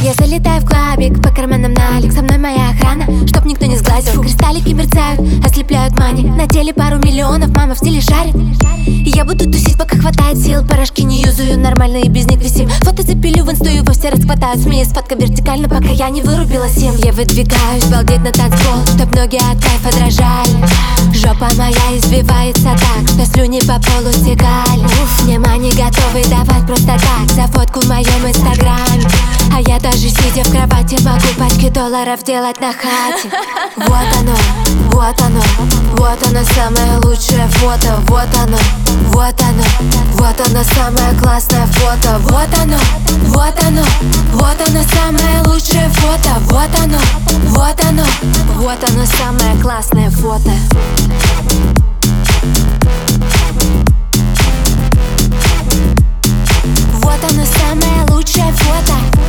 Я залетаю в клабик, по карманам налик. Со мной моя охрана, чтоб никто не сглазил. Кристаллики мерцают, ослепляют мани. На теле пару миллионов, мама в стиле шарит. И я буду тусить, пока хватает сил. Порошки не юзаю, нормально и без них висим. Фото запилю в инсту, его все расхватают. Смеюсь, фотка вертикально, пока я не вырубила сим. Я выдвигаюсь, балдеть на танцпол, чтоб ноги от кайфа дрожали. Жопа моя избивается так, что слюни по полу стекали. Внимание готовы давать просто так за фотку в моем инстаграме. А я даже сидя в кровати могу пачки долларов делать на хате. Вот оно, вот оно, вот оно самое лучшее фото. Вот оно, вот оно, вот оно самое классное фото. Вот оно, вот оно, вот оно самое лучшее фото. Вот оно, вот оно, вот оно самое классное фото. Вот оно самое лучшее фото.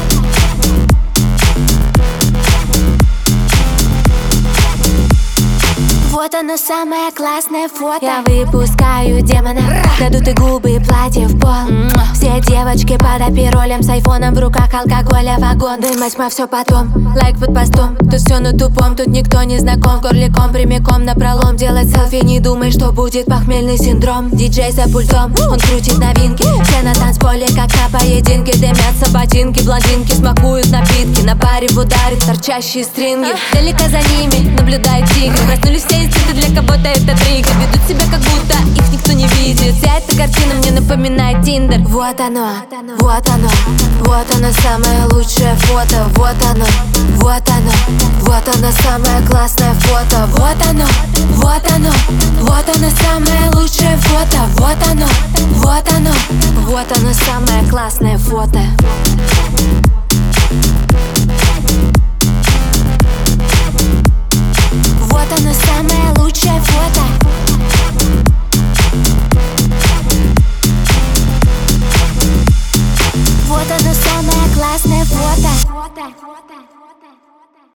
Вот оно самое классное фото. Я выпускаю демона, дадут и губы, и платье в пол. Все девочки под апиролем, с айфоном в руках, алкоголя вагон. Дымать мы все потом, лайк под постом. Тут все на тупом, тут никто не знаком. Горликом, прямиком напролом, делать селфи, не думай, что будет похмельный синдром. Диджей за пультом, он крутит новинки. Все на танцполе, как на поединке. Дымятся ботинки, блондинки смакуют напитки. На паре в ударе торчащие стринги. Далеко за ними наблюдает тигр. Проснулись все инстинкты, для кого-то это триггер. Ведут себя как будто их никто не видит. Вся эта картина мне напоминает Тиндер. Вот оно, вот оно, вот оно самое лучшее фото. Вот оно, вот оно, вот оно самое классное фото. Вот оно, вот оно, вот оно самое лучшее фото. Вот оно, вот оно, вот оно самое классное фото.